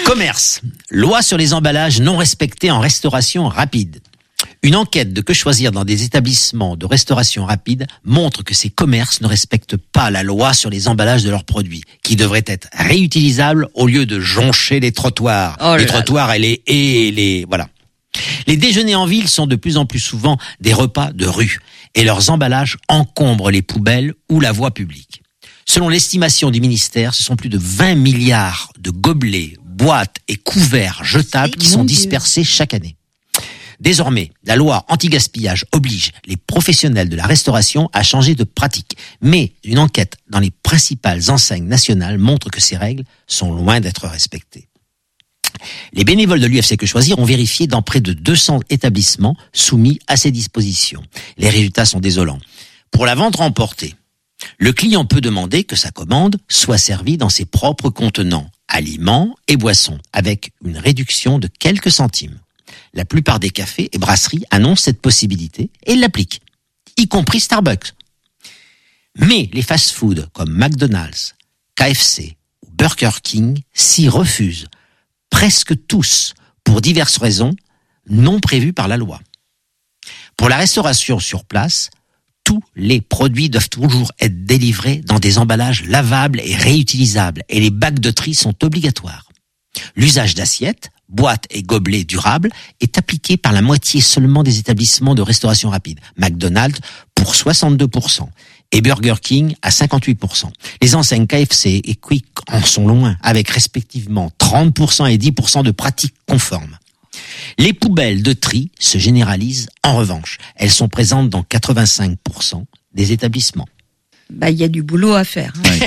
Commerce. Loi sur les emballages non respectés en restauration rapide. Une enquête de Que Choisir dans des établissements de restauration rapide montre que ces commerces ne respectent pas la loi sur les emballages de leurs produits, qui devraient être réutilisables au lieu de joncher les trottoirs. Les trottoirs et les haies, voilà. Les déjeuners en ville sont de plus en plus souvent des repas de rue, et leurs emballages encombrent les poubelles ou la voie publique. Selon l'estimation du ministère, ce sont plus de 20 milliards de gobelets, boîtes et couverts jetables qui sont dispersés chaque année. Désormais, la loi anti-gaspillage oblige les professionnels de la restauration à changer de pratique. Mais une enquête dans les principales enseignes nationales montre que ces règles sont loin d'être respectées. Les bénévoles de l'UFC Que Choisir ont vérifié dans près de 200 établissements soumis à ces dispositions. Les résultats sont désolants. Pour la vente remportée, le client peut demander que sa commande soit servie dans ses propres contenants, aliments et boissons, avec une réduction de quelques centimes. La plupart des cafés et brasseries annoncent cette possibilité et l'appliquent, y compris Starbucks. Mais les fast-foods comme McDonald's, KFC ou Burger King s'y refusent, presque tous, pour diverses raisons non prévues par la loi. Pour la restauration sur place, tous les produits doivent toujours être délivrés dans des emballages lavables et réutilisables, et les bacs de tri sont obligatoires. L'usage d'assiettes, boîtes et gobelets durables est appliqué par la moitié seulement des établissements de restauration rapide. McDonald's pour 62% et Burger King à 58%. Les enseignes KFC et Quick en sont loin, avec respectivement 30% et 10% de pratiques conformes. Les poubelles de tri se généralisent en revanche. Elles sont présentes dans 85% des établissements. Il y a du boulot à faire. Ouais.